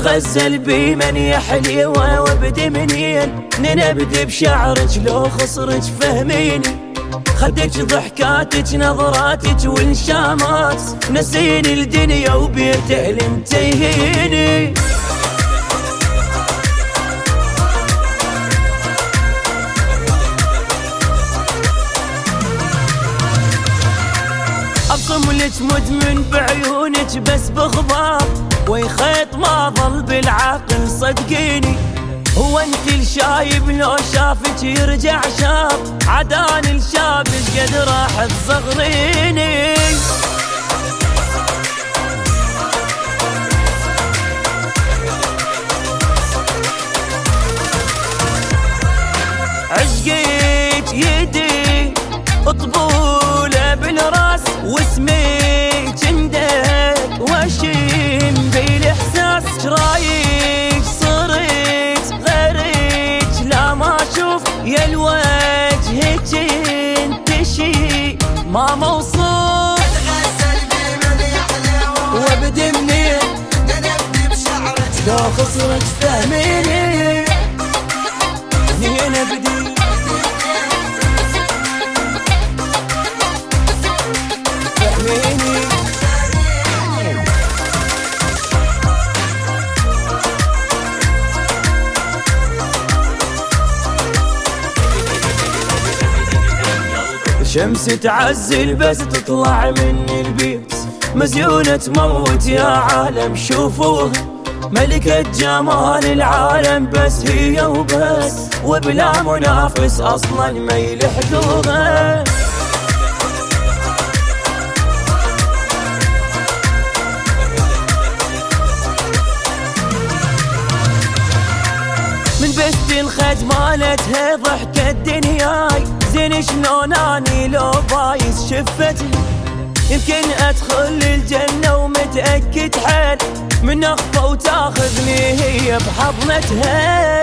اتغزل بي من يحليوه وابدي منين نبدي بشعرك لو خصرك فهميني خدك ضحكاتك نظراتك والشامات نسيني الدنيا وبيت اهل متيهيني ابصم لك مدمن بعيونك بس بغبار ويخيط ما ظل بالعقل صدقيني هو انت الشايب لو شافك يرجع شاب عداني الشاب قد راح تصغريني عشقك يدي طبولة بالراس واسمك عندك واشم بالاحساس شرايك صرت غيرك لا ما اشوف يا الوجهك انت شي ما موصوف اتغزل بمن يحلى وابدي منين نبدي بشعرك لو خسرت فهميني منين ابدي شمس تعزل بس تطلع من البيت مزيونة تموت يا عالم شوفوها ملكة جمال العالم بس هي وبس وبلا منافس اصلا ما يلحقوها من بست الخد مالتها ضحكة دنياي زين شلون اني لو بايس شفتها يمكن ادخل الجنة ومتأكد حيل من اخفى وتاخذني هي بحضنتها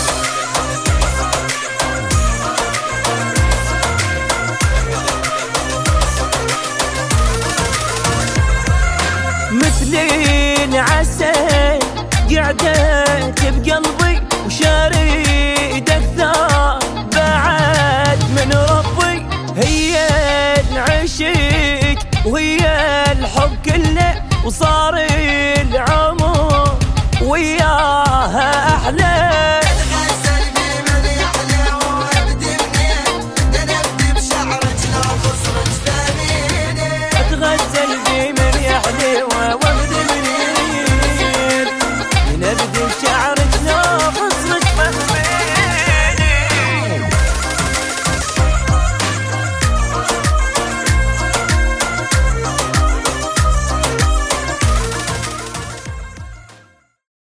مثلين عسل قعدت بقلبي وشريد اكثر بعد من ربي هي العشق وهي الحب كله وصار العمر وياها احلى